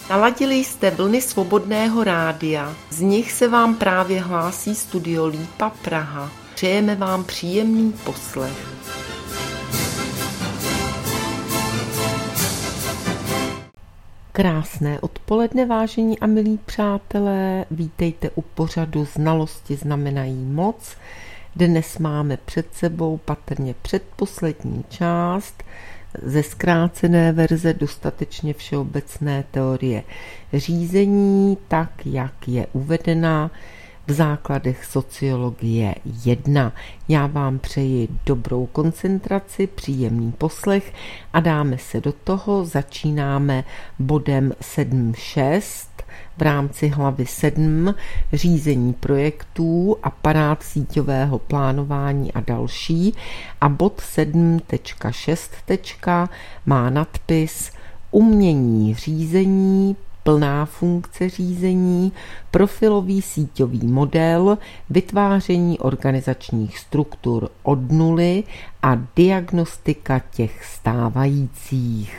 Naladili jste vlny Svobodného rádia, z nich se vám právě hlásí Studio Lípa Praha. Přejeme vám příjemný poslech. Krásné odpoledne, vážení a milí přátelé, vítejte u pořadu Znalosti znamenají moc. Dnes máme před sebou patrně předposlední část ze zkrácené verze dostatečně všeobecné teorie řízení, tak jak je uvedena v základech sociologie 1. Já vám přeji dobrou koncentraci, příjemný poslech a dáme se do toho. Začínáme bodem 7.6 v rámci hlavy 7 řízení projektů, aparát síťového plánování a další. A bod 7.6 má nadpis Umění řízení, plná funkce řízení, profilový síťový model, vytváření organizačních struktur od nuly a diagnostika těch stávajících.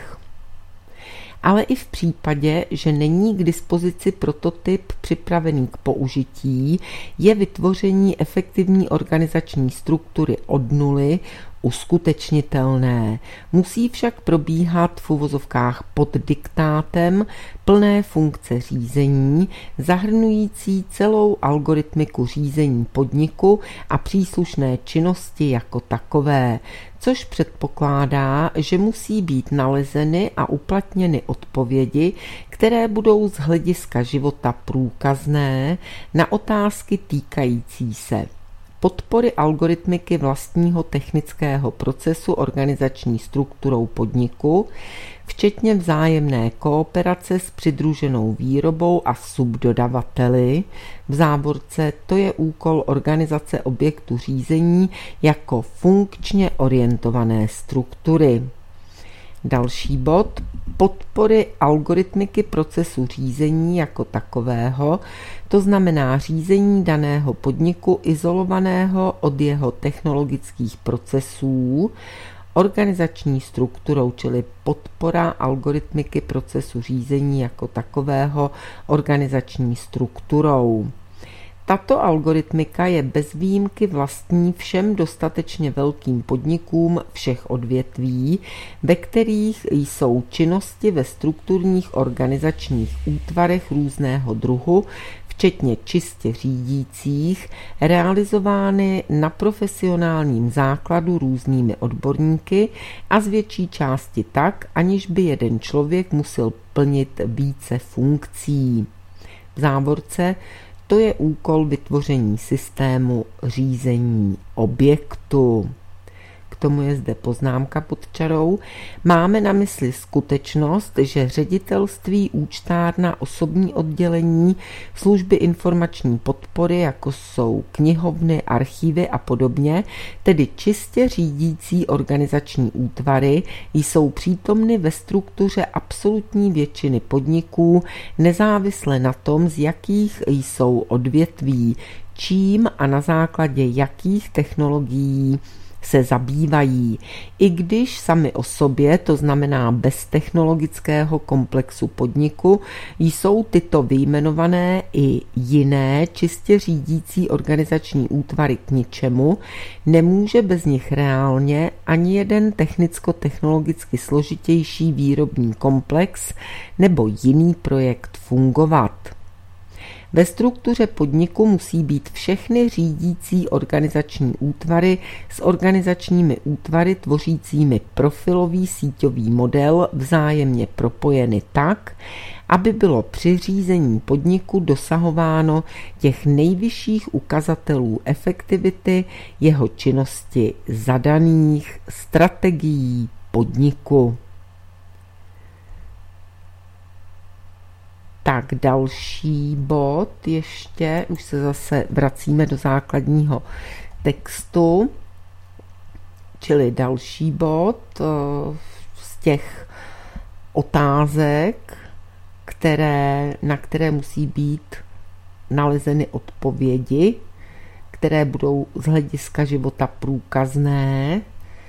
Ale i v případě, že není k dispozici prototyp připravený k použití, je vytvoření efektivní organizační struktury od nuly uskutečnitelné. Musí však probíhat v uvozovkách pod diktátem plné funkce řízení, zahrnující celou algoritmiku řízení podniku a příslušné činnosti jako takové, což předpokládá, že musí být nalezeny a uplatněny odpovědi, které budou z hlediska života průkazné na otázky týkající se podpory algoritmiky vlastního technického procesu organizační strukturou podniku, včetně vzájemné kooperace s přidruženou výrobou a subdodavateli, v závorce to je úkol organizace objektu řízení jako funkčně orientované struktury. Další bod, podpory algoritmiky procesu řízení jako takového, to znamená řízení daného podniku izolovaného od jeho technologických procesů, organizační strukturou, čili podpora algoritmiky procesu řízení jako takového organizační strukturou. Tato algoritmika je bez výjimky vlastní všem dostatečně velkým podnikům všech odvětví, ve kterých jsou činnosti ve strukturních organizačních útvarech různého druhu, včetně čistě řídících, realizovány na profesionálním základu různými odborníky a z větší části tak, aniž by jeden člověk musel plnit více funkcí. V závorce to je úkol vytvoření systému řízení objektu. K tomu je zde poznámka pod čarou. Máme na mysli skutečnost, že ředitelství, účtárna, osobní oddělení, služby informační podpory, jako jsou knihovny, archívy a podobně, tedy čistě řídící organizační útvary, jsou přítomny ve struktuře absolutní většiny podniků, nezávisle na tom, z jakých jsou odvětví, čím a na základě jakých technologií se zabývají, i když sami o sobě, to znamená bez technologického komplexu podniku, jsou tyto vyjmenované i jiné čistě řídící organizační útvary k ničemu, nemůže bez nich reálně ani jeden technicko-technologicky složitější výrobní komplex nebo jiný projekt fungovat. Ve struktuře podniku musí být všechny řídící organizační útvary s organizačními útvary tvořícími profilový síťový model vzájemně propojeny tak, aby bylo při řízení podniku dosahováno těch nejvyšších ukazatelů efektivity jeho činnosti zadaných strategií podniku. Tak další bod ještě, už se zase vracíme do základního textu, čili další bod z těch otázek, na které musí být nalezeny odpovědi, které budou z hlediska života průkazné,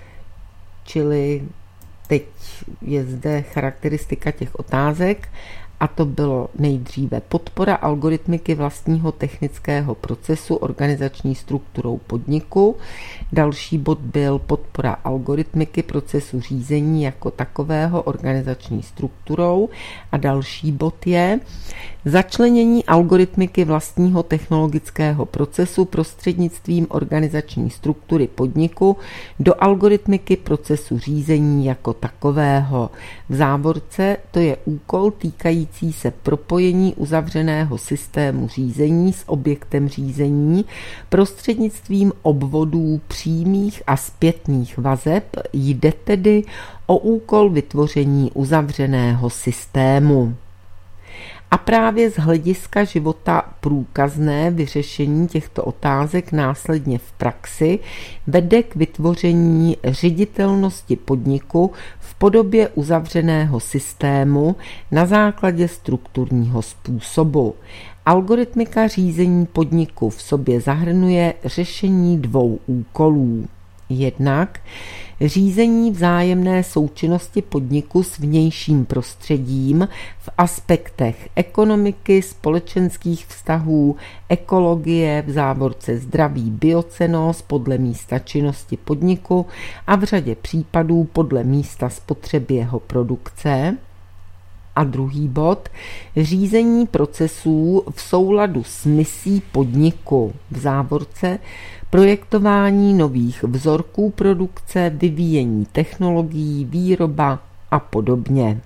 čili teď je zde charakteristika těch otázek a to bylo nejdříve podpora algoritmiky vlastního technického procesu organizační strukturou podniku. Další bod byl podpora algoritmiky procesu řízení jako takového organizační strukturou a další bod je začlenění algoritmiky vlastního technologického procesu prostřednictvím organizační struktury podniku do algoritmiky procesu řízení jako takového. V závorce to je úkol týkající se propojení uzavřeného systému řízení s objektem řízení prostřednictvím obvodů přímých a zpětných vazeb. Jde tedy o úkol vytvoření uzavřeného systému. A právě z hlediska života průkazné vyřešení těchto otázek následně v praxi vede k vytvoření ředitelnosti podniku v podobě uzavřeného systému na základě strukturního způsobu. Algoritmika řízení podniku v sobě zahrnuje řešení dvou úkolů. Jednak řízení vzájemné součinnosti podniku s vnějším prostředím v aspektech ekonomiky, společenských vztahů, ekologie, v závorce zdraví, biocenos podle místa činnosti podniku a v řadě případů podle místa spotřeby jeho produkce. A druhý bod, řízení procesů v souladu s misí podniku, v závorce projektování nových vzorků produkce, vyvíjení technologií, výroba a podobně.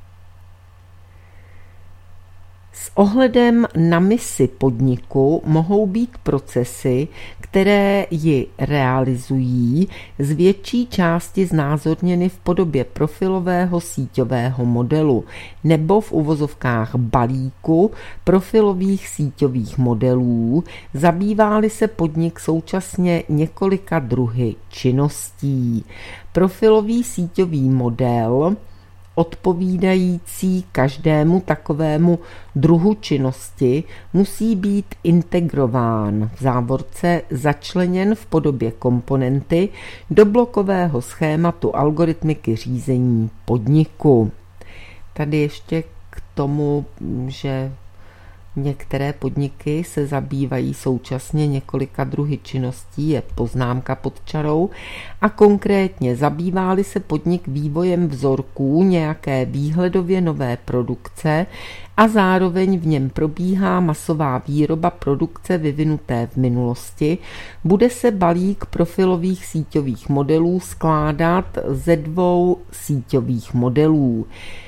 S ohledem na misi podniku mohou být procesy, které ji realizují, z větší části znázorněny v podobě profilového síťového modelu nebo v uvozovkách balíku profilových síťových modelů, zabývá-li se podnik současně několika druhy činností. Profilový síťový model odpovídající každému takovému druhu činnosti musí být integrován, v závorce začleněn v podobě komponenty do blokového schématu algoritmiky řízení podniku. Tady ještě k tomu, že některé podniky se zabývají současně několika druhy činností, je poznámka pod čarou, a konkrétně zabývá-li se podnik vývojem vzorků nějaké výhledově nové produkce a zároveň v něm probíhá masová výroba produkce vyvinuté v minulosti, bude se balík profilových síťových modelů skládat ze dvou síťových modelů.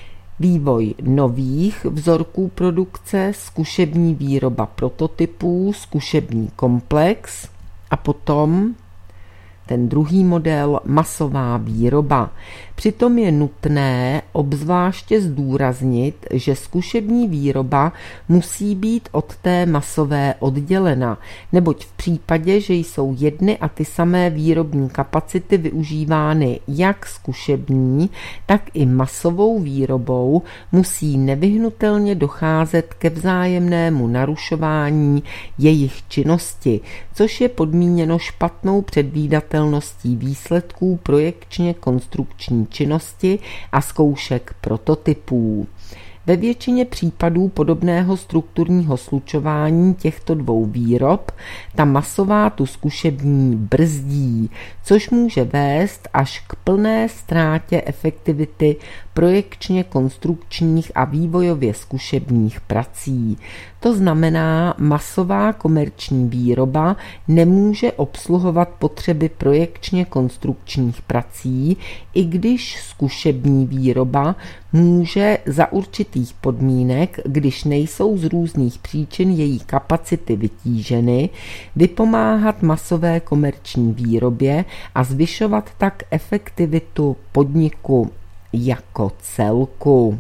Vývoj nových vzorků produkce, zkušební výroba prototypů, zkušební komplex a potom ten druhý model masová výroba. Přitom je nutné obzvláště zdůraznit, že zkušební výroba musí být od té masové oddělena, neboť v případě, že jsou jedny a ty samé výrobní kapacity využívány jak zkušební, tak i masovou výrobou, musí nevyhnutelně docházet ke vzájemnému narušování jejich činnosti, což je podmíněno špatnou předvídatelností výsledků projekčně konstrukční činnosti a zkoušek prototypů. Ve většině případů podobného strukturního slučování těchto dvou výrob ta masová tu zkušební brzdí, což může vést až k plné ztrátě efektivity projekčně konstrukčních a vývojově zkušebních prací. To znamená, masová komerční výroba nemůže obsluhovat potřeby projekčně konstrukčních prací, i když zkušební výroba může za určitých podmínek, když nejsou z různých příčin její kapacity vytíženy, vypomáhat masové komerční výrobě a zvyšovat tak efektivitu podniku jako celku.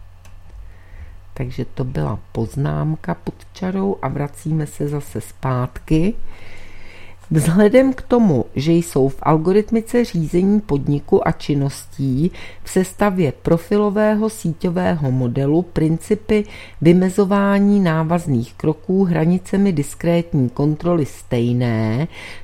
Takže to byla poznámka pod čarou a vracíme se zase zpátky. Vzhledem k tomu, že jsou v algoritmice řízení podniku a činností v sestavě profilového síťového modelu principy vymezování návazných kroků hranicemi diskrétní kontroly stejné,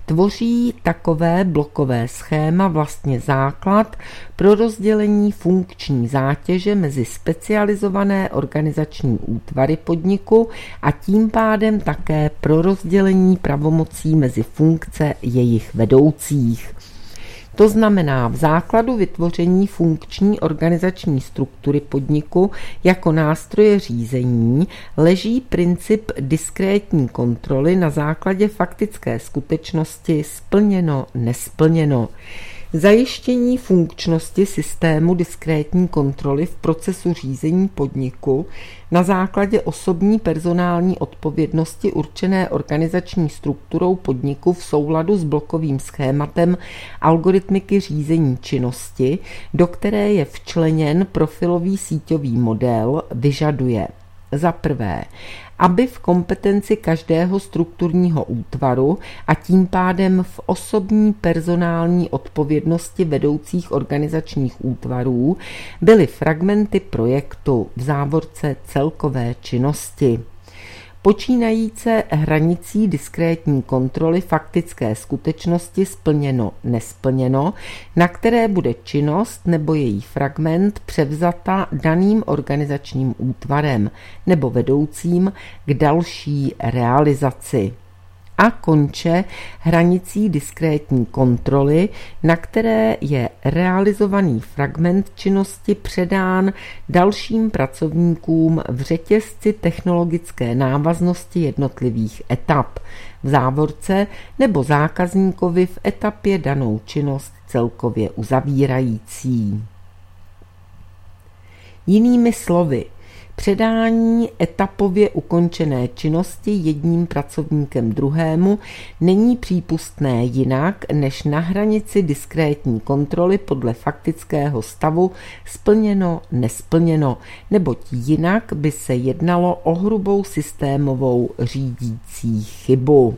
tvoří takové blokové schéma vlastně základ pro rozdělení funkční zátěže mezi specializované organizační útvary podniku a tím pádem také pro rozdělení pravomocí mezi funkce jejich vedoucích. To znamená, v základu vytvoření funkční organizační struktury podniku jako nástroje řízení leží princip diskrétní kontroly na základě faktické skutečnosti splněno-nesplněno. Zajištění funkčnosti systému diskrétní kontroly v procesu řízení podniku na základě osobní personální odpovědnosti určené organizační strukturou podniku v souladu s blokovým schématem algoritmiky řízení činnosti, do které je včleněn profilový síťový model, vyžaduje za prvé, aby v kompetenci každého strukturního útvaru a tím pádem v osobní personální odpovědnosti vedoucích organizačních útvarů byly fragmenty projektu v závorce celkové činnosti, počínajíce hranicí diskrétní kontroly faktické skutečnosti splněno-nesplněno, na které bude činnost nebo její fragment převzata daným organizačním útvarem nebo vedoucím k další realizaci. A konče hranicí diskrétní kontroly, na které je realizovaný fragment činnosti předán dalším pracovníkům v řetězci technologické návaznosti jednotlivých etap v závorce nebo zákazníkovi v etapě danou činnost celkově uzavírající. Jinými slovy, předání etapově ukončené činnosti jedním pracovníkem druhému není přípustné jinak než na hranici diskrétní kontroly podle faktického stavu splněno-nesplněno, neboť jinak by se jednalo o hrubou systémovou řídící chybu.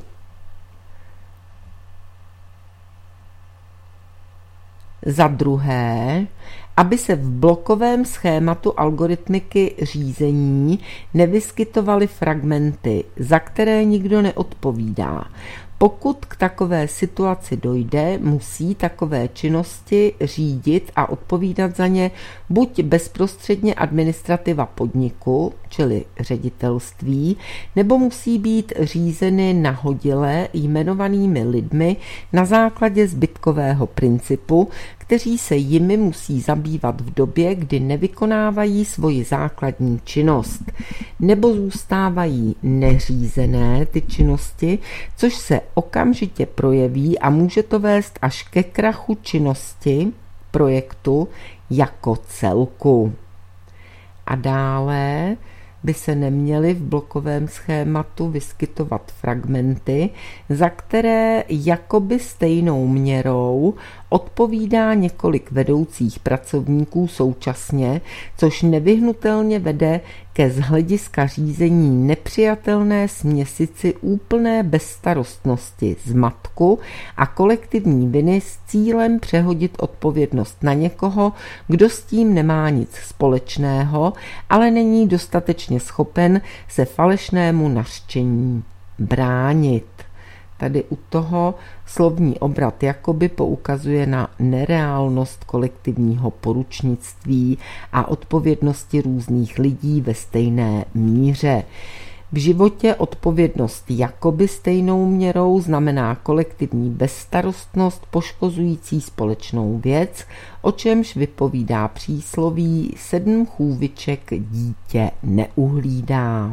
Za druhé, aby se v blokovém schématu algoritmiky řízení nevyskytovaly fragmenty, za které nikdo neodpovídá. Pokud k takové situaci dojde, musí takové činnosti řídit a odpovídat za ně buď bezprostředně administrativa podniku, čili ředitelství, nebo musí být řízeny nahodile jmenovanými lidmi na základě zbytkového principu, kteří se jimi musí zabývat v době, kdy nevykonávají svoji základní činnost, nebo zůstávají neřízené ty činnosti, což se okamžitě projeví a může to vést až ke krachu činnosti projektu jako celku. A dále by se neměly v blokovém schématu vyskytovat fragmenty, za které jakoby stejnou měrou odpovídá několik vedoucích pracovníků současně, což nevyhnutelně vede ke z hlediska řízení nepřijatelné směsici úplné bezstarostnosti, zmatku a kolektivní viny s cílem přehodit odpovědnost na někoho, kdo s tím nemá nic společného, ale není dostatečně schopen se falešnému nařčení bránit. Tady u toho slovní obrat jakoby poukazuje na nereálnost kolektivního poručnictví a odpovědnosti různých lidí ve stejné míře. V životě odpovědnost jakoby stejnou měrou znamená kolektivní bezstarostnost poškozující společnou věc, o čemž vypovídá přísloví 7 chůviček dítě neuhlídá.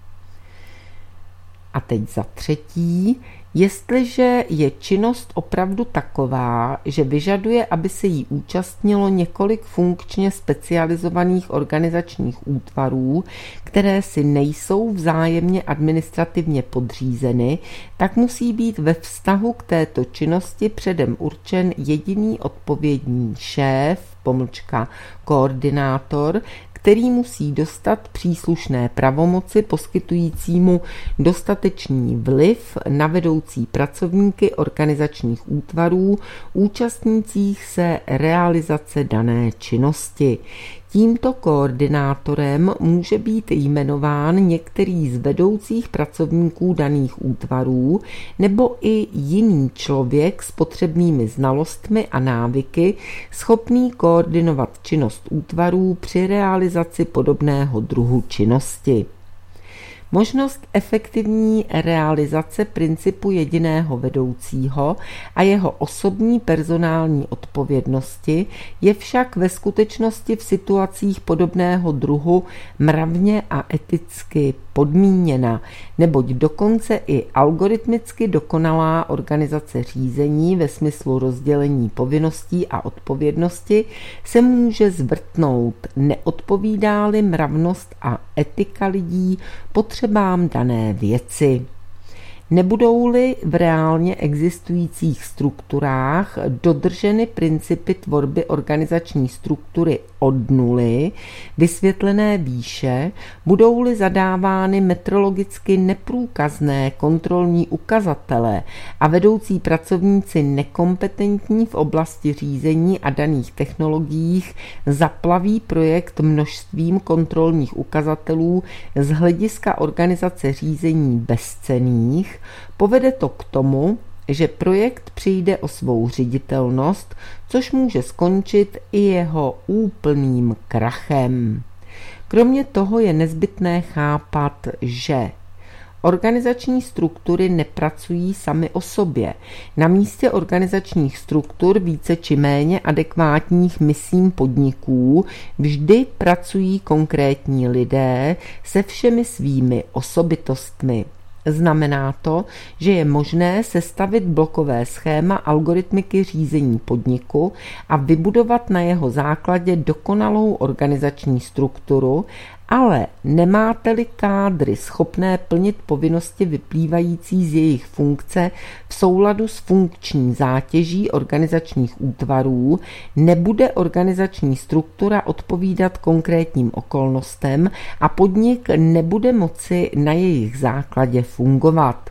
A teď za třetí, jestliže je činnost opravdu taková, že vyžaduje, aby se jí účastnilo několik funkčně specializovaných organizačních útvarů, které si nejsou vzájemně administrativně podřízeny, tak musí být ve vztahu k této činnosti předem určen jediný odpovědný šéf, koordinátor, který musí dostat příslušné pravomoci poskytujícímu dostatečný vliv na vedoucí pracovníky organizačních útvarů účastnících se realizace dané činnosti. Tímto koordinátorem může být jmenován některý z vedoucích pracovníků daných útvarů nebo i jiný člověk s potřebnými znalostmi a návyky, schopný koordinovat činnost útvarů při realizaci podobného druhu činnosti. Možnost efektivní realizace principu jediného vedoucího a jeho osobní personální odpovědnosti je však ve skutečnosti v situacích podobného druhu mravně a eticky podmíněna, neboť dokonce i algoritmicky dokonalá organizace řízení ve smyslu rozdělení povinností a odpovědnosti se může zvrtnout, neodpovídá-li mravnost a etika lidí potřebám dané věci. Nebudou-li v reálně existujících strukturách dodrženy principy tvorby organizační struktury od nuly, vysvětlené výše, budou-li zadávány metrologicky neprůkazné kontrolní ukazatele a vedoucí pracovníci nekompetentní v oblasti řízení a daných technologiích zaplaví projekt množstvím kontrolních ukazatelů z hlediska organizace řízení bezcenných, povede to k tomu, že projekt přijde o svou ředitelnost, což může skončit i jeho úplným krachem. Kromě toho je nezbytné chápat, že organizační struktury nepracují samy o sobě. Na místě organizačních struktur více či méně adekvátních misím podniků vždy pracují konkrétní lidé se všemi svými osobitostmi. Znamená to, že je možné sestavit blokové schéma algoritmiky řízení podniku a vybudovat na jeho základě dokonalou organizační strukturu, ale nemáte-li kádry schopné plnit povinnosti vyplývající z jejich funkce v souladu s funkční zátěží organizačních útvarů, nebude organizační struktura odpovídat konkrétním okolnostem a podnik nebude moci na jejich základě fungovat.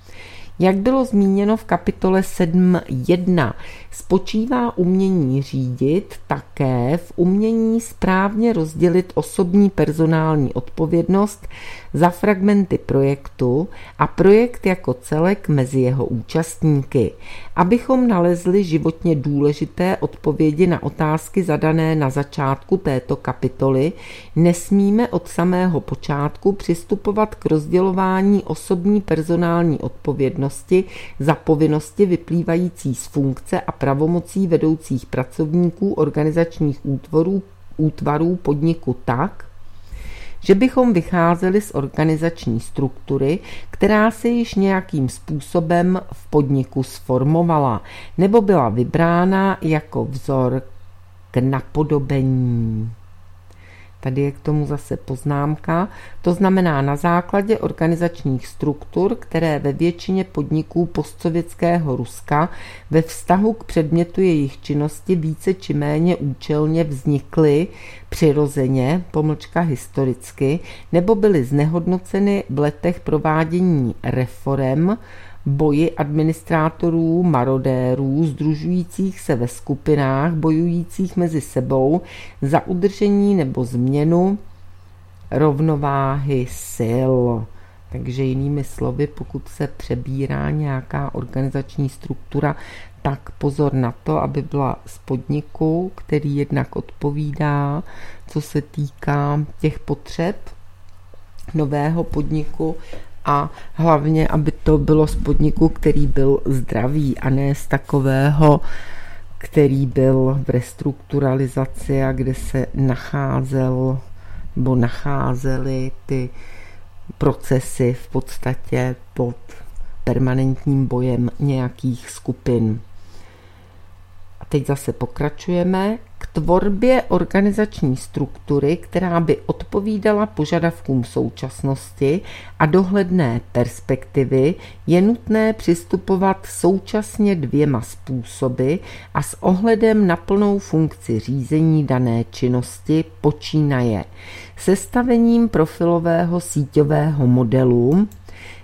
Jak bylo zmíněno v kapitole 7.1, spočívá umění řídit také v umění správně rozdělit osobní personální odpovědnost za fragmenty projektu a projekt jako celek mezi jeho účastníky. Abychom nalezli životně důležité odpovědi na otázky zadané na začátku této kapitoly, nesmíme od samého počátku přistupovat k rozdělování osobní personální odpovědnosti za povinnosti vyplývající z funkce a pravomocí vedoucích pracovníků organizačních útvarů podniku tak, že bychom vycházeli z organizační struktury, která se již nějakým způsobem v podniku sformovala nebo byla vybrána jako vzor k napodobení. Tady je k tomu zase poznámka, to znamená na základě organizačních struktur, které ve většině podniků postsovětského Ruska ve vztahu k předmětu jejich činnosti více či méně účelně vznikly přirozeně, historicky, nebo byly znehodnoceny v letech provádění reforem, boji administrátorů, marodérů, sdružujících se ve skupinách, bojujících mezi sebou za udržení nebo změnu rovnováhy sil. Takže jinými slovy, pokud se přebírá nějaká organizační struktura, tak pozor na to, aby byla z podniku, který jednak odpovídá, co se týká těch potřeb nového podniku, a hlavně, aby to bylo z podniku, který byl zdravý a ne z takového, který byl v restrukturalizaci a kde se nacházely ty procesy v podstatě pod permanentním bojem nějakých skupin. A teď zase pokračujeme. K tvorbě organizační struktury, která by odpovídala požadavkům současnosti a dohledné perspektivy, je nutné přistupovat současně dvěma způsoby a s ohledem na plnou funkci řízení dané činnosti počínaje sestavením profilového síťového modelu,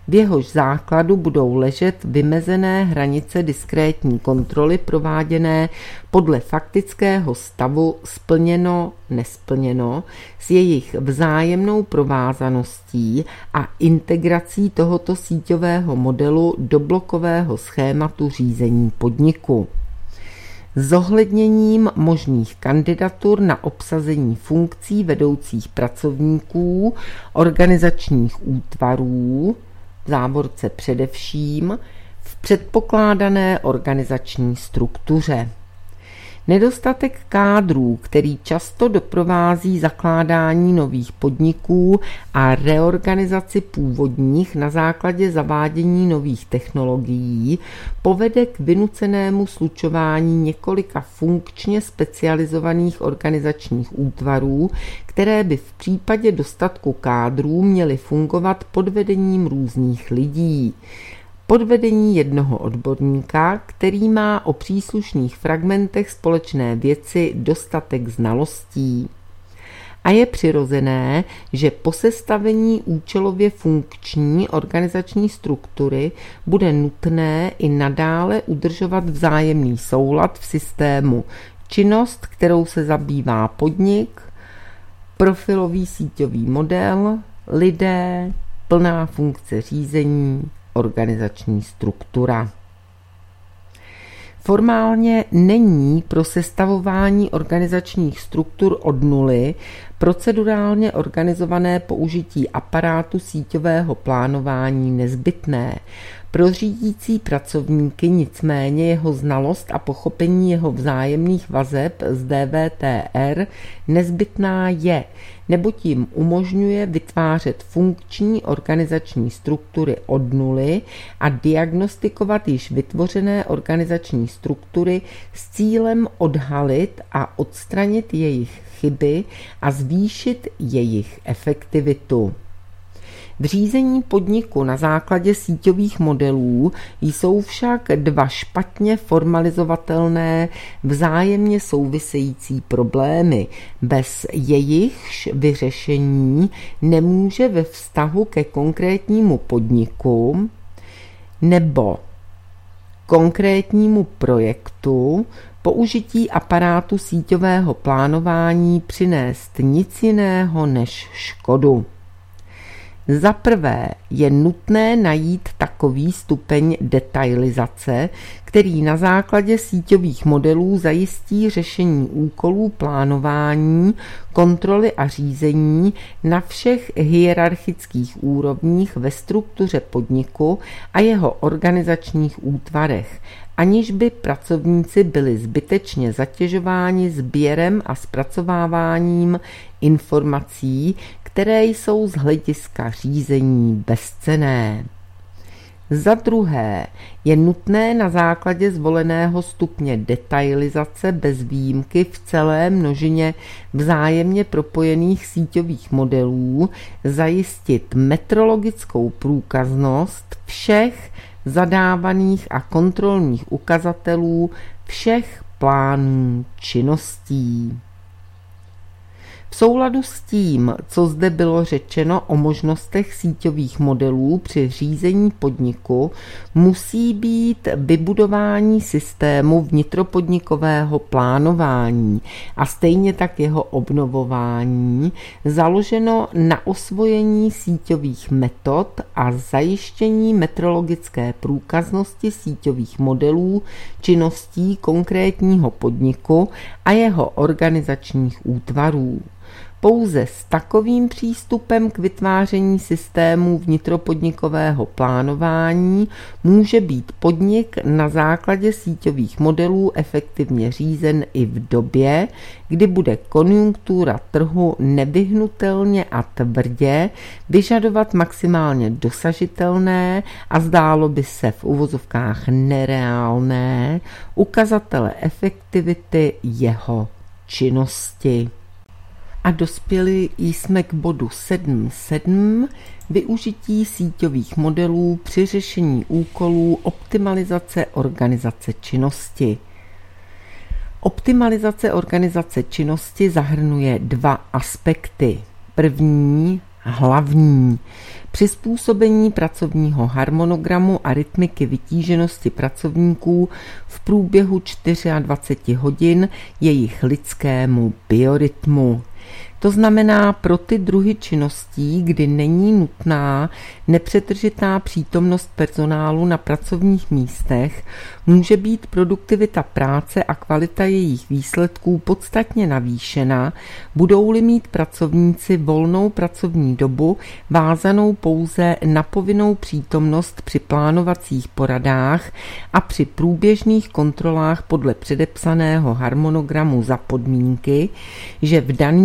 v jehož základu budou ležet vymezené hranice diskrétní kontroly prováděné podle faktického stavu splněno, nesplněno, s jejich vzájemnou provázaností a integrací tohoto síťového modelu do blokového schématu řízení podniku. Zohledněním možných kandidatur na obsazení funkcí vedoucích pracovníků, organizačních útvarů, v závorce především, v předpokládané organizační struktuře. Nedostatek kádrů, který často doprovází zakládání nových podniků a reorganizaci původních na základě zavádění nových technologií, povede k vynucenému slučování několika funkčně specializovaných organizačních útvarů, které by v případě dostatku kádrů měly fungovat pod vedením různých lidí. Pod vedení jednoho odborníka, který má o příslušných fragmentech společné věci dostatek znalostí. A je přirozené, že po sestavení účelově funkční organizační struktury bude nutné i nadále udržovat vzájemný soulad v systému činnost, kterou se zabývá podnik, profilový síťový model, lidé, plná funkce řízení, organizační struktura. Formálně není pro sestavování organizačních struktur od nuly procedurálně organizované použití aparátu síťového plánování nezbytné. Pro řídící pracovníky nicméně jeho znalost a pochopení jeho vzájemných vazeb z DVTR nezbytná je, neboť jim umožňuje vytvářet funkční organizační struktury od nuly a diagnostikovat již vytvořené organizační struktury s cílem odhalit a odstranit jejich chyby a zvýšit jejich efektivitu. V řízení podniku na základě síťových modelů jsou však dva špatně formalizovatelné, vzájemně související problémy, bez jejichž vyřešení nemůže ve vztahu ke konkrétnímu podniku nebo konkrétnímu projektu použití aparátu síťového plánování přinést nic jiného než škodu. Za prvé je nutné najít takový stupeň detailizace, který na základě síťových modelů zajistí řešení úkolů plánování, kontroly a řízení na všech hierarchických úrovních ve struktuře podniku a jeho organizačních útvarech, aniž by pracovníci byli zbytečně zatěžováni sběrem a zpracováváním informací, které jsou z hlediska řízení bezcenné. Za druhé je nutné na základě zvoleného stupně detailizace bez výjimky v celé množině vzájemně propojených síťových modelů zajistit metrologickou průkaznost všech zadávaných a kontrolních ukazatelů všech plánů činností. V souladu s tím, co zde bylo řečeno o možnostech síťových modelů při řízení podniku, musí být vybudování systému vnitropodnikového plánování a stejně tak jeho obnovování založeno na osvojení síťových metod a zajištění metrologické průkaznosti síťových modelů činností konkrétního podniku a jeho organizačních útvarů. Pouze s takovým přístupem k vytváření systému vnitropodnikového plánování může být podnik na základě síťových modelů efektivně řízen i v době, kdy bude konjunktura trhu nevyhnutelně a tvrdě vyžadovat maximálně dosažitelné a zdálo by se v uvozovkách nereálné ukazatele efektivity jeho činnosti. A dospěli jsme k bodu 7.7. Využití síťových modelů při řešení úkolů optimalizace organizace činnosti. Optimalizace organizace činnosti zahrnuje dva aspekty. První, hlavní. Přizpůsobení pracovního harmonogramu a rytmiky vytíženosti pracovníků v průběhu 24 hodin jejich lidskému biorytmu. To znamená pro ty druhy činností, kdy není nutná nepřetržitá přítomnost personálu na pracovních místech, může být produktivita práce a kvalita jejich výsledků podstatně navýšena, budou-li mít pracovníci volnou pracovní dobu vázanou pouze na povinnou přítomnost při plánovacích poradách a při průběžných kontrolách podle předepsaného harmonogramu za podmínky, že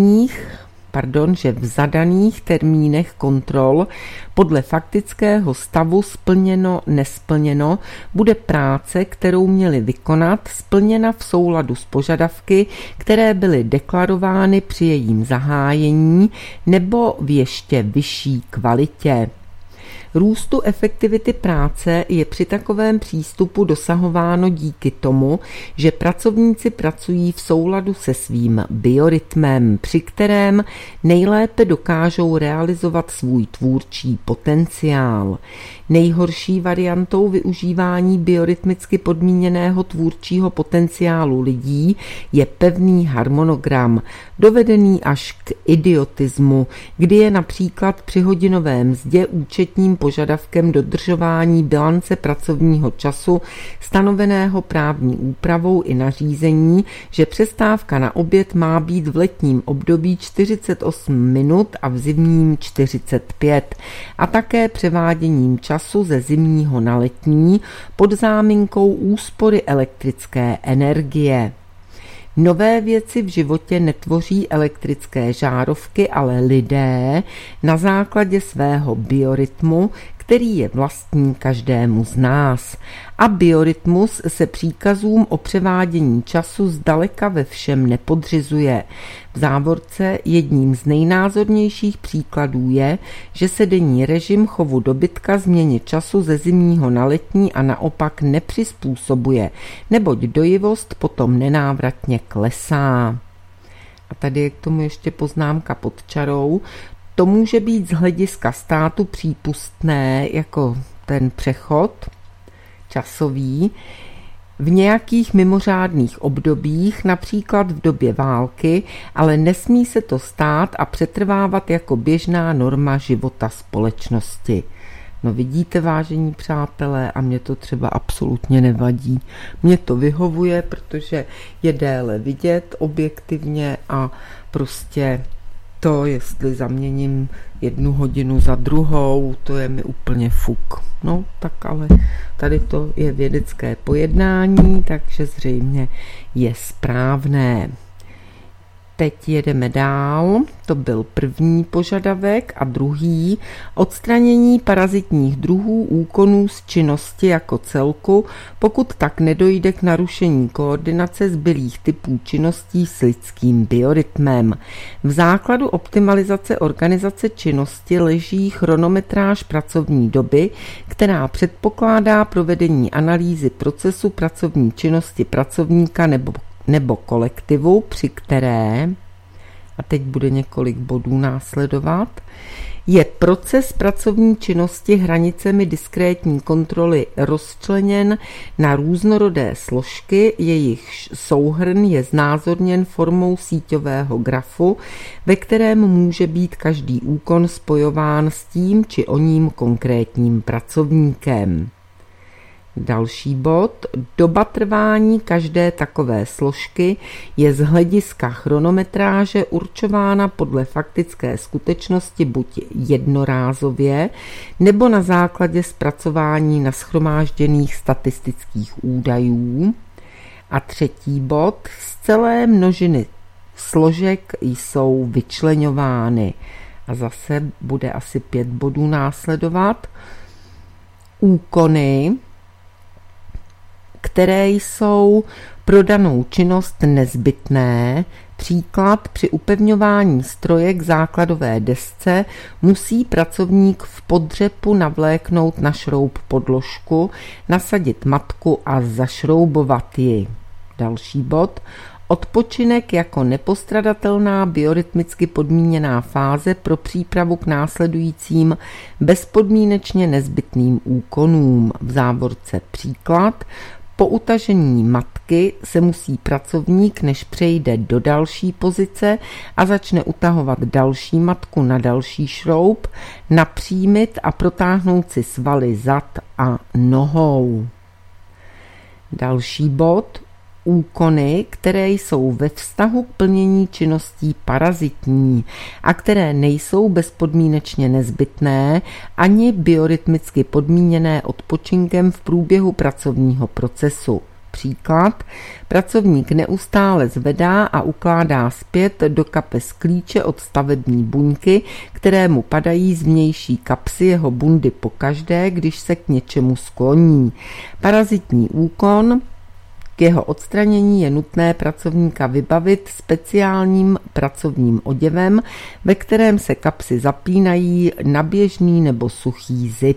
v zadaných termínech kontrol podle faktického stavu splněno-nesplněno bude práce, kterou měli vykonat, splněna v souladu s požadavky, které byly deklarovány při jejím zahájení nebo v ještě vyšší kvalitě. Růstu efektivity práce je při takovém přístupu dosahováno díky tomu, že pracovníci pracují v souladu se svým biorytmem, při kterém nejlépe dokážou realizovat svůj tvůrčí potenciál. Nejhorší variantou využívání biorytmicky podmíněného tvůrčího potenciálu lidí je pevný harmonogram, dovedený až k idiotismu, kdy je například při hodinové mzdě účetním požadavkem dodržování bilance pracovního času stanoveného právní úpravou i nařízení, že přestávka na oběd má být v letním období 48 minut a v zimním 45 a také převáděním času ze zimního na letní pod záminkou úspory elektrické energie. Nové věci v životě netvoří elektrické žárovky, ale lidé na základě svého biorytmu, který je vlastní každému z nás. A biorytmus se příkazům o převádění času zdaleka ve všem nepodřizuje. V závorce jedním z nejnázornějších příkladů je, že se denní režim chovu dobytka změně času ze zimního na letní a naopak nepřizpůsobuje, neboť dojivost potom nenávratně klesá. A tady je k tomu ještě poznámka pod čarou. To může být z hlediska státu přípustné jako ten přechod časový v nějakých mimořádných obdobích, například v době války, ale nesmí se to stát a přetrvávat jako běžná norma života společnosti. No vidíte, vážení přátelé, a mě to třeba absolutně nevadí. Mě to vyhovuje, protože je déle vidět objektivně a prostě to, jestli zaměním 1 hodinu za druhou, to je mi úplně fuk. No, tak ale tady to je vědecké pojednání, takže zřejmě je správné. Teď jedeme dál, to byl první požadavek a druhý, odstranění parazitních druhů úkonů z činnosti jako celku, pokud tak nedojde k narušení koordinace zbylých typů činností s lidským biorytmem. V základu optimalizace organizace činnosti leží chronometráž pracovní doby, která předpokládá provedení analýzy procesu pracovní činnosti pracovníka nebo kolektivu, při které, a teď bude několik bodů následovat, je proces pracovní činnosti hranicemi diskrétní kontroly rozčleněn na různorodé složky, jejichž souhrn je znázorněn formou síťového grafu, ve kterém může být každý úkon spojován s tím či oním konkrétním pracovníkem. Další bod. Doba trvání každé takové složky je z hlediska chronometráže určována podle faktické skutečnosti buď jednorázově, nebo na základě zpracování nashromážděných statistických údajů. A třetí bod. Z celé množiny složek jsou vyčleňovány. A zase bude asi 5 bodů následovat. Úkony, které jsou pro danou činnost nezbytné, příklad při upevňování stroje k základové desce musí pracovník v podřepu navléknout na šroub podložku, nasadit matku a zašroubovat ji. Další bod. Odpočinek jako nepostradatelná biorytmicky podmíněná fáze pro přípravu k následujícím bezpodmínečně nezbytným úkonům. V závorce příklad. Po utažení matky se musí pracovník, než přejde do další pozice a začne utahovat další matku na další šroub, napřímit a protáhnout si svaly zad a nohou. Další bod. Úkony, které jsou ve vztahu k plnění činností parazitní a které nejsou bezpodmínečně nezbytné ani biorytmicky podmíněné odpočinkem v průběhu pracovního procesu. Příklad. Pracovník neustále zvedá a ukládá zpět do kapes klíče od stavební buňky, které mu padají z vnější kapsy jeho bundy pokaždé, když se k něčemu skloní. Parazitní úkon. K jeho odstranění je nutné pracovníka vybavit speciálním pracovním oděvem, ve kterém se kapsy zapínají na běžný nebo suchý zip.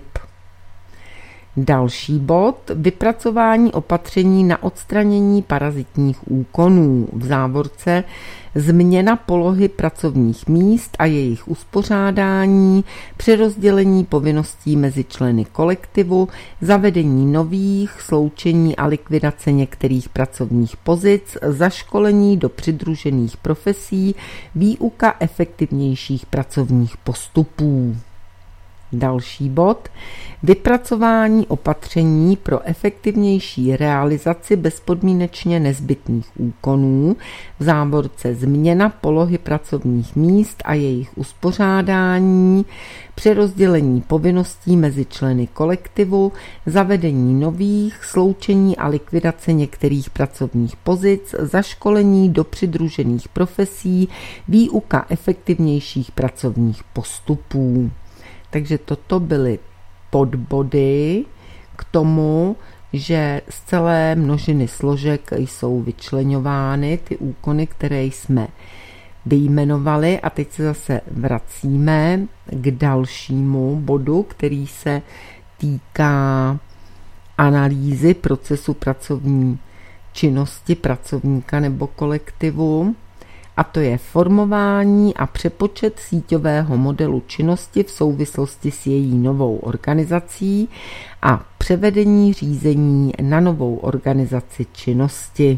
Další bod. Vypracování opatření na odstranění parazitních úkonů. V závorce změna polohy pracovních míst a jejich uspořádání, přerozdělení povinností mezi členy kolektivu, zavedení nových, sloučení a likvidace některých pracovních pozic, zaškolení do přidružených profesí, výuka efektivnějších pracovních postupů. Další bod. Vypracování opatření pro efektivnější realizaci bezpodmínečně nezbytných úkonů, v závorce změna polohy pracovních míst a jejich uspořádání, přerozdělení povinností mezi členy kolektivu, zavedení nových, sloučení a likvidace některých pracovních pozic, zaškolení do přidružených profesí, výuka efektivnějších pracovních postupů. Takže toto byly podbody k tomu, že z celé množiny složek jsou vyčleňovány ty úkony, které jsme vyjmenovali, a teď se zase vracíme k dalšímu bodu, který se týká analýzy procesu pracovní činnosti pracovníka nebo kolektivu. A to je formování a přepočet síťového modelu činnosti v souvislosti s její novou organizací a převedení řízení na novou organizaci činnosti.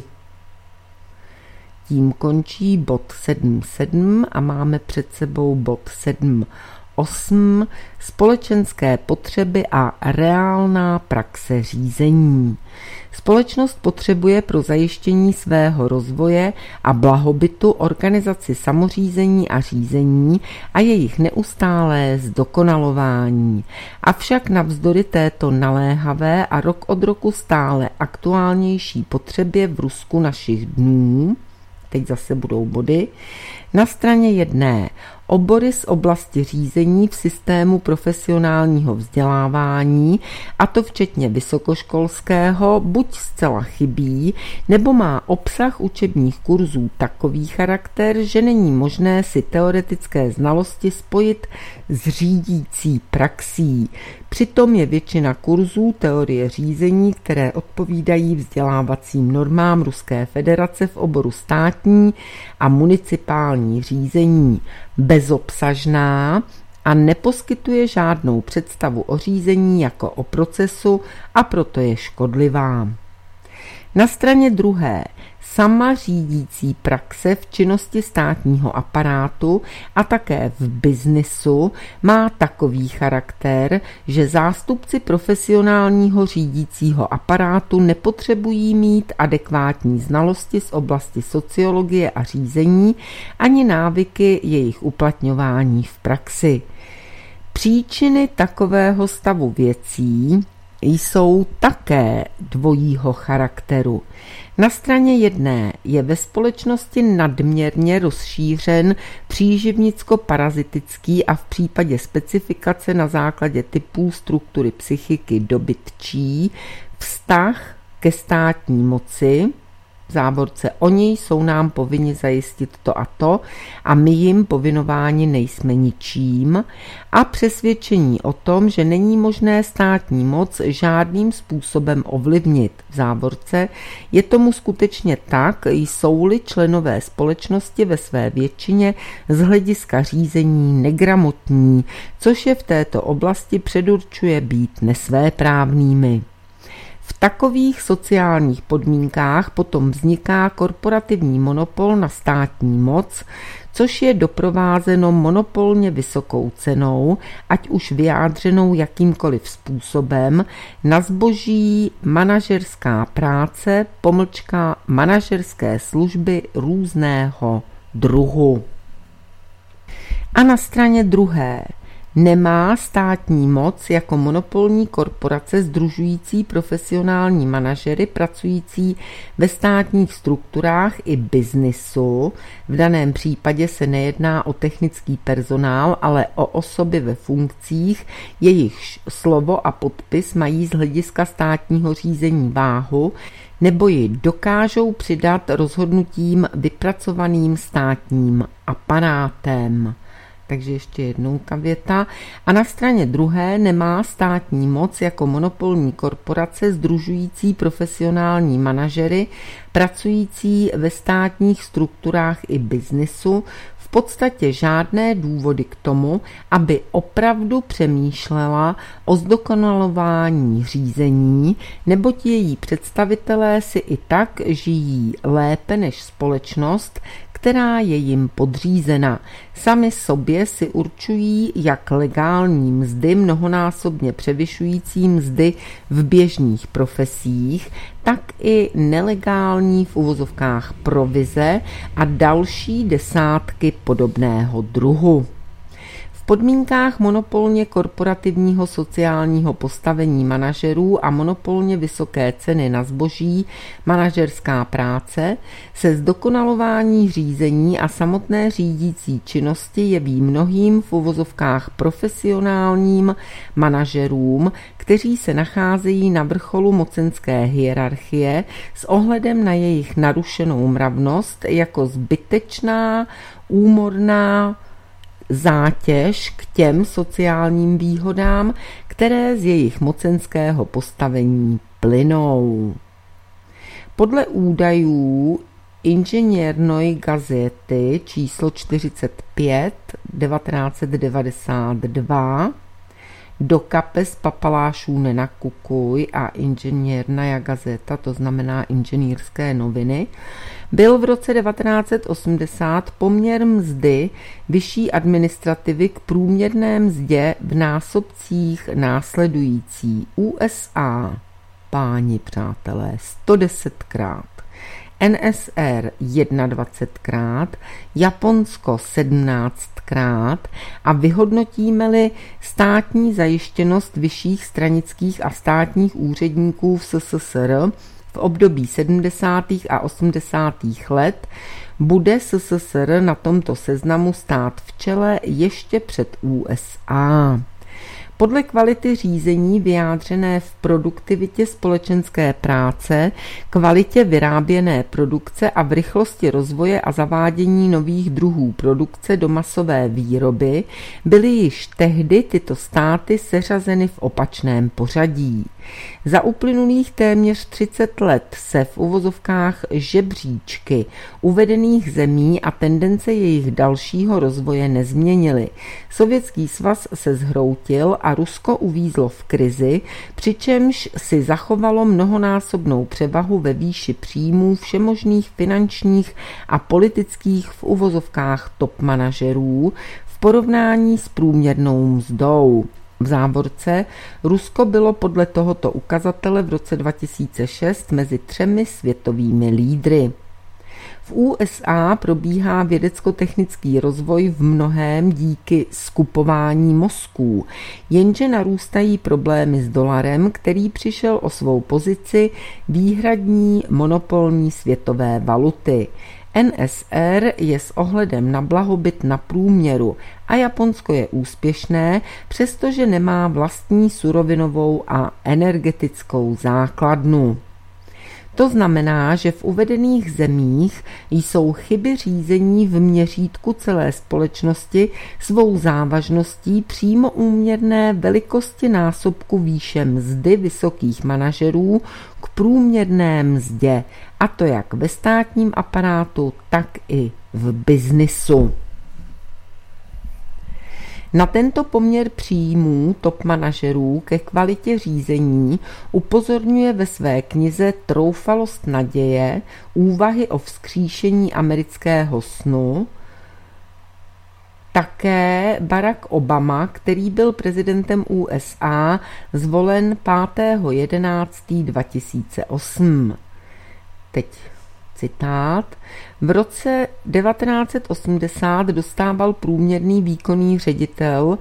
Tím končí bod 7.7 a máme před sebou bod 7.8 společenské potřeby a reálná praxe řízení. Společnost potřebuje pro zajištění svého rozvoje a blahobytu organizaci samořízení a řízení a jejich neustálé zdokonalování. Avšak navzdory této naléhavé a rok od roku stále aktuálnější potřebě v Rusku našich dnů, teď zase budou body, na straně jedné obory z oblasti řízení v systému profesionálního vzdělávání, a to včetně vysokoškolského, buď zcela chybí, nebo má obsah učebních kurzů takový charakter, že není možné si teoretické znalosti spojit s řídící praxí. Přitom je většina kurzů teorie řízení, které odpovídají vzdělávacím normám Ruské federace v oboru státní a municipální řízení, bezobsažná a neposkytuje žádnou představu o řízení jako o procesu, a proto je škodlivá. Na straně druhé sama řídící praxe v činnosti státního aparátu a také v biznisu má takový charakter, že zástupci profesionálního řídícího aparátu nepotřebují mít adekvátní znalosti z oblasti sociologie a řízení ani návyky jejich uplatňování v praxi. Příčiny takového stavu věcí jsou také dvojího charakteru. Na straně jedné je ve společnosti nadměrně rozšířen příživnicko-parazitický a v případě specifikace na základě typů struktury psychiky dobytčí vztah ke státní moci, v závorce oni jsou nám povinni zajistit to a to a my jim povinováni nejsme ničím, a přesvědčení o tom, že není možné státní moc žádným způsobem ovlivnit, v závorce je tomu skutečně tak, jsou-li členové společnosti ve své většině z hlediska řízení negramotní, což je v této oblasti předurčuje být nesvéprávnými. V takových sociálních podmínkách potom vzniká korporativní monopol na státní moc, což je doprovázeno monopolně vysokou cenou, ať už vyjádřenou jakýmkoliv způsobem, na zboží manažerská práce, manažerské služby různého druhu. A na straně druhé nemá státní moc jako monopolní korporace sdružující profesionální manažery pracující ve státních strukturách i biznisu. V daném případě se nejedná o technický personál, ale o osoby ve funkcích, jejichž slovo a podpis mají z hlediska státního řízení váhu, nebo ji dokážou přidat rozhodnutím vypracovaným státním aparátem. Takže ještě jednou ta věta. A na straně druhé nemá státní moc jako monopolní korporace sdružující profesionální manažery pracující ve státních strukturách i biznisu v podstatě žádné důvody k tomu, aby opravdu přemýšlela o zdokonalování řízení, neboť její představitelé si i tak žijí lépe než společnost, která je jim podřízena. Sami sobě si určují jak legální mzdy mnohonásobně převyšující mzdy v běžných profesích, tak i nelegální v uvozovkách provize a další desátky podobného druhu. V podmínkách monopolně korporativního sociálního postavení manažerů a monopolně vysoké ceny na zboží manažerská práce se zdokonalování řízení a samotné řídící činnosti jeví mnohým v uvozovkách profesionálním manažerům, kteří se nacházejí na vrcholu mocenské hierarchie s ohledem na jejich narušenou mravnost jako zbytečná, úmorná zátěž k těm sociálním výhodám, které z jejich mocenského postavení plynou. Podle údajů Inženýrnej gazety číslo 45 1992 do kapes papalášů nenakukuj a Inženýrnaja gazeta, to znamená inženýrské noviny, byl v roce 1980 poměr mzdy vyšší administrativy k průměrné mzdě v násobcích následující: USA, páni přátelé, 110krát, NSR 21krát, Japonsko 17krát, a vyhodnotíme-li státní zajištěnost vyšších stranických a státních úředníků v SSSR v období 70. a 80. let, bude SSSR na tomto seznamu stát v čele ještě před USA. Podle kvality řízení vyjádřené v produktivitě společenské práce, kvalitě vyráběné produkce a v rychlosti rozvoje a zavádění nových druhů produkce do masové výroby byly již tehdy tyto státy seřazeny v opačném pořadí. Za uplynulých téměř 30 let se v uvozovkách žebříčky uvedených zemí a tendence jejich dalšího rozvoje nezměnily. Sovětský svaz se zhroutil a Rusko uvízlo v krizi, přičemž si zachovalo mnohonásobnou převahu ve výši příjmů všemožných finančních a politických v uvozovkách top manažerů v porovnání s průměrnou mzdou. V závorce Rusko bylo podle tohoto ukazatele v roce 2006 mezi 3 světovými lídry. V USA probíhá vědecko-technický rozvoj v mnohém díky skupování mozků, jenže narůstají problémy s dolarem, který přišel o svou pozici výhradní monopolní světové valuty. NSR je s ohledem na blahobyt na průměru a Japonsko je úspěšné, přestože nemá vlastní surovinovou a energetickou základnu. To znamená, že v uvedených zemích jsou chyby řízení v měřítku celé společnosti svou závažností přímo úměrné velikosti násobku výše mzdy vysokých manažerů k průměrné mzdě, a to jak ve státním aparátu, tak i v biznisu. Na tento poměr příjmů top manažerů ke kvalitě řízení upozorňuje ve své knize Troufalost naděje, úvahy o vzkříšení amerického snu také Barack Obama, který byl prezidentem USA zvolen 5.11.2008. Teď citát. V roce 1980 dostával průměrný výkonný ředitel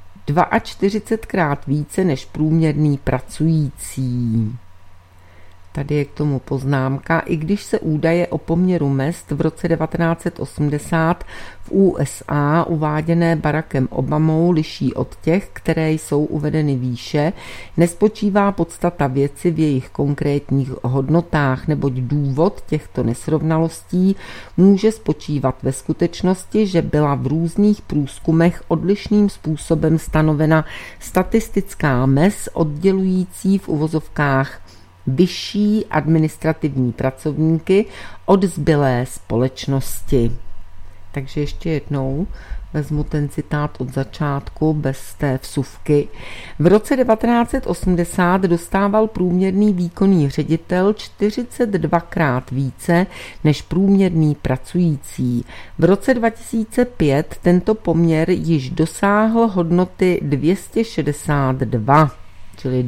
42krát více než průměrný pracující. Tady je k tomu poznámka, i když se údaje o poměru mezd v roce 1980 v USA uváděné Barackem Obamou liší od těch, které jsou uvedeny výše, nespočívá podstata věci v jejich konkrétních hodnotách, neboť důvod těchto nesrovnalostí může spočívat ve skutečnosti, že byla v různých průzkumech odlišným způsobem stanovena statistická mez oddělující v uvozovkách vyšší administrativní pracovníky od zbylé společnosti. Takže ještě jednou vezmu ten citát od začátku bez té vsuvky. V roce 1980 dostával průměrný výkonný ředitel 42krát více než průměrný pracující. V roce 2005 tento poměr již dosáhl hodnoty 262. Čili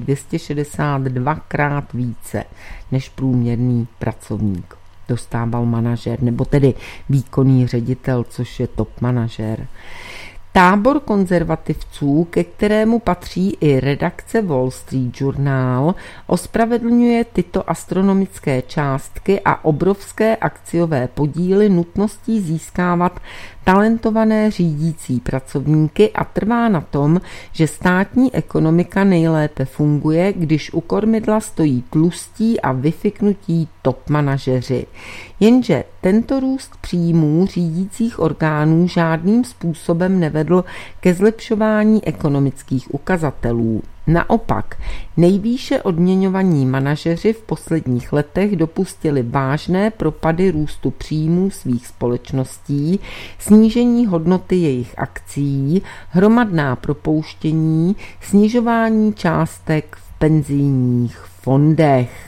262krát více než průměrný pracovník dostával manažer, nebo tedy výkonný ředitel, což je top manažer. Tábor konzervativců, ke kterému patří i redakce Wall Street Journal, ospravedlňuje tyto astronomické částky a obrovské akciové podíly nutností získávat talentované řídící pracovníky a trvá na tom, že státní ekonomika nejlépe funguje, když u kormidla stojí tlustí a vyfiknutí top manažeři. Jenže tento růst příjmů řídících orgánů žádným způsobem nevedl ke zlepšování ekonomických ukazatelů. Naopak, nejvýše odměňovaní manažeři v posledních letech dopustili vážné propady růstu příjmů svých společností, snížení hodnoty jejich akcií, hromadná propouštění, snižování částek v penzijních fondech.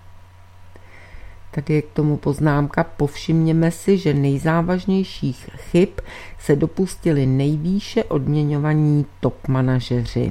Tady je k tomu poznámka, povšimněme si, že nejzávažnějších chyb se dopustili nejvýše odměňovaní top manažeři.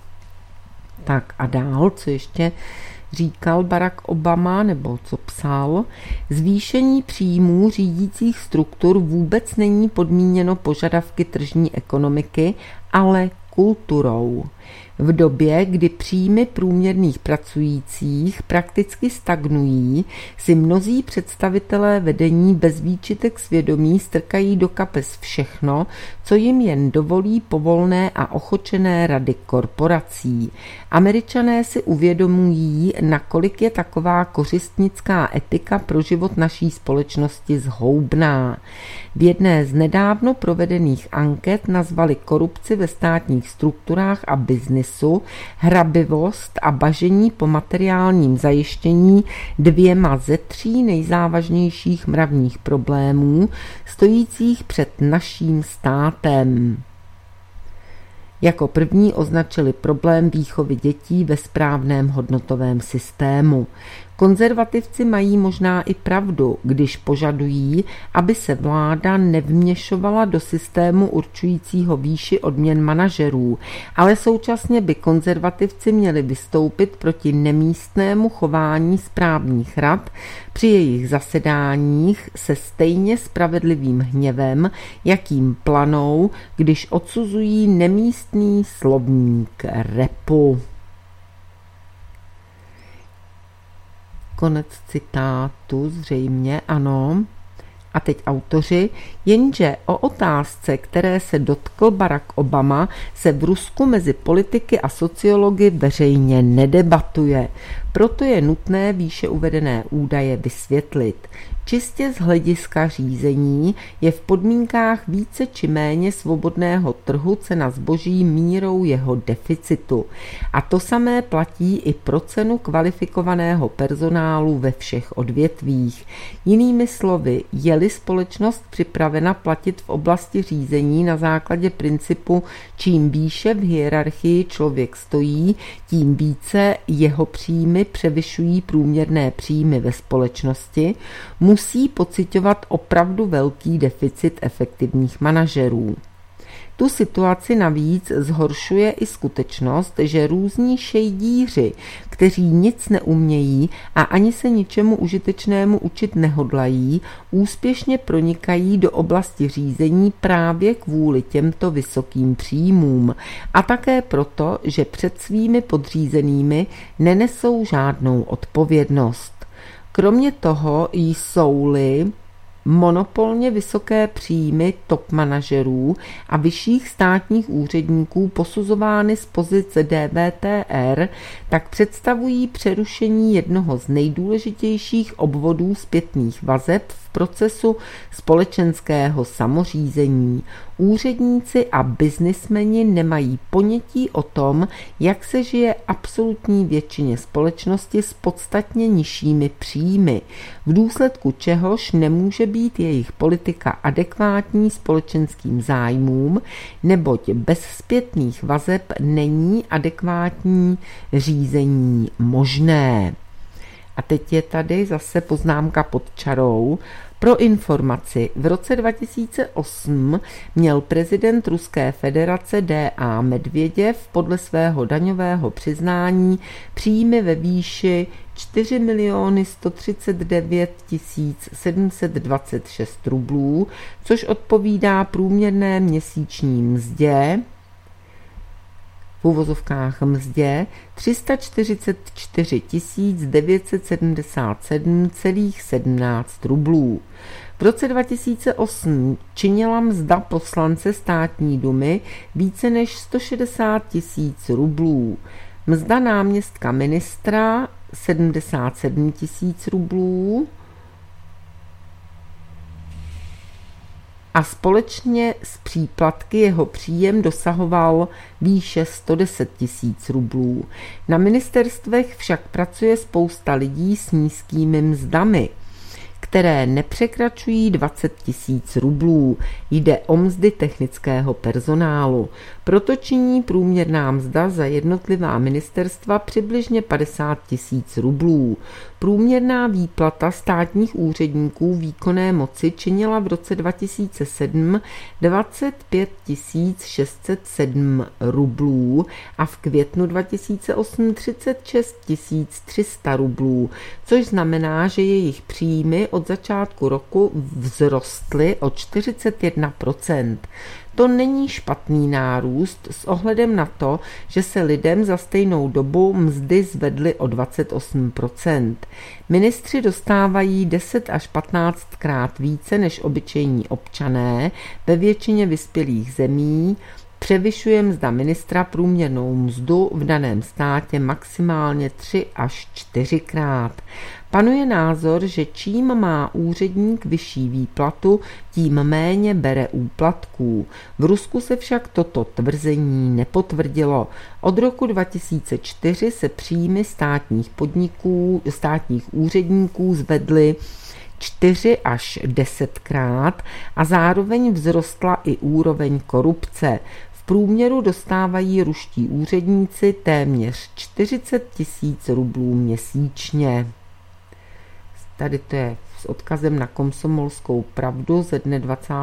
Tak a dál, co ještě říkal Barack Obama, nebo co psal, zvýšení příjmů řídících struktur vůbec není podmíněno požadavky tržní ekonomiky, ale kulturou. V době, kdy příjmy průměrných pracujících prakticky stagnují, si mnozí představitelé vedení bez výčitek svědomí strkají do kapes všechno, co jim jen dovolí povolné a ochočené rady korporací. Američané si uvědomují, nakolik je taková kořistnická etika pro život naší společnosti zhoubná. V jedné z nedávno provedených anket nazvali korupci ve státních strukturách a biznisu, hrabivost a bažení po materiálním zajištění 2 ze 3 nejzávažnějších mravních problémů stojících před naším státem. Jako první označili problém výchovy dětí ve správném hodnotovém systému. Konzervativci mají možná i pravdu, když požadují, aby se vláda nevměšovala do systému určujícího výši odměn manažerů, ale současně by konzervativci měli vystoupit proti nemístnému chování správních rad při jejich zasedáních se stejně spravedlivým hněvem, jakým planou, když odsuzují nemístný slovník repu. Konec citátu, zřejmě ano. A teď autoři, jenže o otázce, které se dotkl Barack Obama, se v Rusku mezi politiky a sociology veřejně nedebatuje. Proto je nutné výše uvedené údaje vysvětlit. Čistě z hlediska řízení je v podmínkách více či méně svobodného trhu cena zboží mírou jeho deficitu. A to samé platí i pro cenu kvalifikovaného personálu ve všech odvětvích. Jinými slovy, je-li společnost připravena platit v oblasti řízení na základě principu čím výše v hierarchii člověk stojí, tím více jeho příjmy převyšují průměrné příjmy ve společnosti, musí pociťovat opravdu velký deficit efektivních manažerů. Tu situaci navíc zhoršuje i skutečnost, že různí šejdíři, kteří nic neumějí a ani se ničemu užitečnému učit nehodlají, úspěšně pronikají do oblasti řízení právě kvůli těmto vysokým příjmům a také proto, že před svými podřízenými nenesou žádnou odpovědnost. Kromě toho jsou-li monopolně vysoké příjmy top manažerů a vyšších státních úředníků posuzovány z pozice DVTR, tak představují přerušení jednoho z nejdůležitějších obvodů zpětných vazeb v procesu společenského samořízení. Úředníci a biznismeni nemají ponětí o tom, jak se žije absolutní většině společnosti s podstatně nižšími příjmy, v důsledku čehož nemůže být jejich politika adekvátní společenským zájmům, neboť bez zpětných vazeb není adekvátní řízení možné. A teď je tady zase poznámka pod čarou. Pro informaci, v roce 2008 měl prezident Ruské federace D.A. Medvěděv podle svého daňového přiznání příjmy ve výši 4 139 726 rublů, což odpovídá průměrné měsíční mzdě, v uvozovkách mzdě 344 977,17 rublů. V roce 2008 činila mzda poslance státní dumy více než 160 000 rublů. Mzda náměstka ministra 77 000 rublů a společně s příplatky jeho příjem dosahoval výše 110 000 rublů. Na ministerstvech však pracuje spousta lidí s nízkými mzdami, které nepřekračují 20 000 rublů. Jde o mzdy technického personálu. Proto činí průměrná mzda za jednotlivá ministerstva přibližně 50 000 rublů. Průměrná výplata státních úředníků výkonné moci činila v roce 2007 25 607 rublů a v květnu 2008 36 300 rublů, což znamená, že jejich příjmy od začátku roku vzrostly o 41%. To není špatný nárůst s ohledem na to, že se lidem za stejnou dobu mzdy zvedly o 28%. Ministři dostávají 10 až 15 krát více než obyčejní občané ve většině vyspělých zemí. Převyšuje mzda ministra průměrnou mzdu v daném státě maximálně 3 až 4 krát. Panuje názor, že čím má úředník vyšší výplatu, tím méně bere úplatků. V Rusku se však toto tvrzení nepotvrdilo. Od roku 2004 se příjmy státních úředníků zvedly 4 až 10 krát a zároveň vzrostla i úroveň korupce. V průměru dostávají ruští úředníci téměř 40 000 rublů měsíčně. Tady to je s odkazem na Komsomolskou pravdu ze dne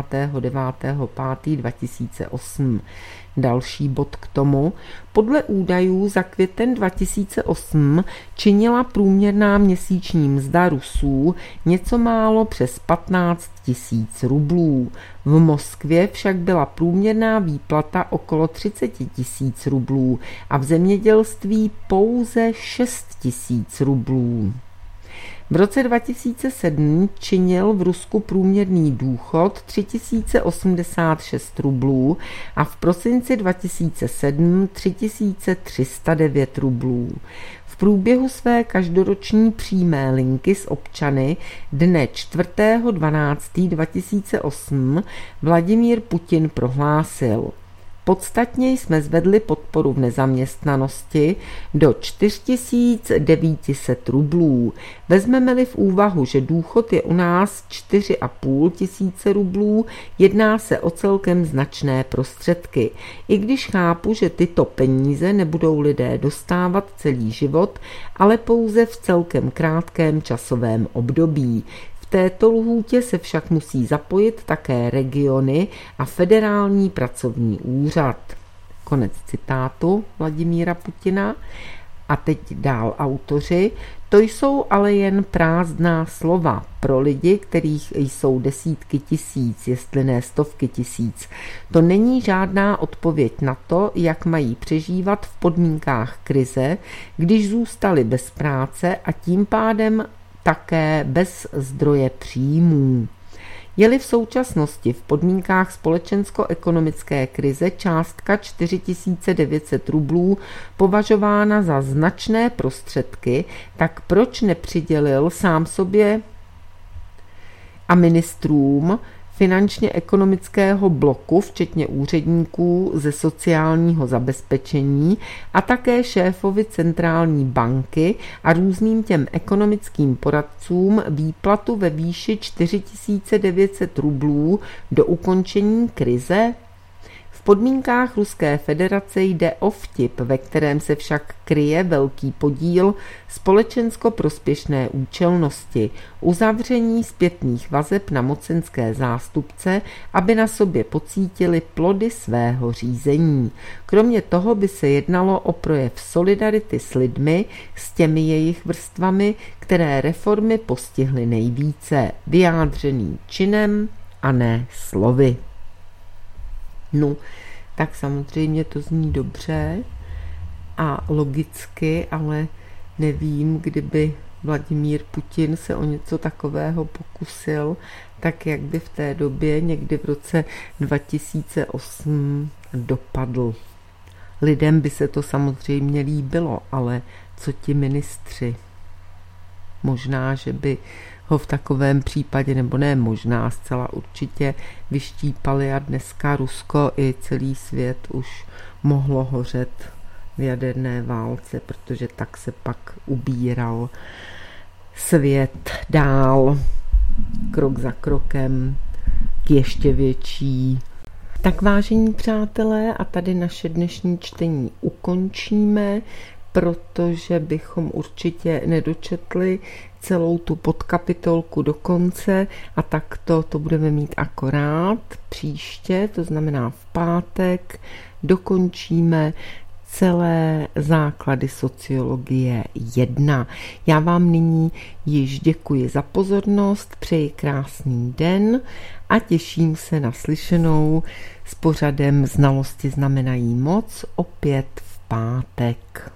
29.5.2008. Další bod k tomu. Podle údajů za květen 2008 činila průměrná měsíční mzda Rusů něco málo přes 15 000 rublů. V Moskvě však byla průměrná výplata okolo 30 000 rublů a v zemědělství pouze 6 000 rublů. V roce 2007 činil v Rusku průměrný důchod 3086 rublů a v prosinci 2007 3309 rublů. V V průběhu své každoroční přímé linky s občany dne 4.12.2008 Vladimír Putin prohlásil: Podstatně jsme zvedli podporu v nezaměstnanosti do 4900 rublů. Vezmeme-li v úvahu, že důchod je u nás 4500 rublů, jedná se o celkem značné prostředky. I když chápu, že tyto peníze nebudou lidé dostávat celý život, ale pouze v celkem krátkém časovém období. V této lhůtě se však musí zapojit také regiony a federální pracovní úřad. Konec citátu Vladimíra Putina. A teď dál autoři. To jsou ale jen prázdná slova pro lidi, kterých jsou desítky tisíc, jestli ne stovky tisíc. To není žádná odpověď na to, jak mají přežívat v podmínkách krize, když zůstali bez práce a tím pádem také bez zdroje příjmů. Je-li v současnosti v podmínkách společensko-ekonomické krize částka 4900 rublů považována za značné prostředky, tak proč nepřidělil sám sobě a ministrům finančně-ekonomického bloku, včetně úředníků ze sociálního zabezpečení a také šéfovi centrální banky a různým těm ekonomickým poradcům výplatu ve výši 4900 rublů do ukončení krize? V podmínkách Ruské federace jde o vtip, ve kterém se však kryje velký podíl společensko-prospěšné účelnosti, uzavření zpětných vazeb na mocenské zástupce, aby na sobě pocítili plody svého řízení. Kromě toho by se jednalo o projev solidarity s lidmi, s těmi jejich vrstvami, které reformy postihly nejvíce, vyjádřený činem a ne slovy. No, tak samozřejmě to zní dobře a logicky, ale nevím, kdyby Vladimír Putin se o něco takového pokusil, tak jak by v té době někdy v roce 2008 dopadl. Lidem by se to samozřejmě líbilo, ale co ti ministři? Možná, že by ho v takovém případě, nebo ne možná, zcela určitě vyštípali a dneska Rusko i celý svět už mohlo hořet v jaderné válce, protože tak se pak ubíral svět dál, krok za krokem, k ještě větší. Tak vážení přátelé, a tady naše dnešní čtení ukončíme, protože bychom určitě nedočetli celou tu podkapitolku do konce a takto to budeme mít akorát příště, to znamená v pátek, dokončíme celé základy sociologie 1. Já vám nyní již děkuji za pozornost, přeji krásný den a těším se na slyšenou s pořadem Znalosti znamenají moc opět v pátek.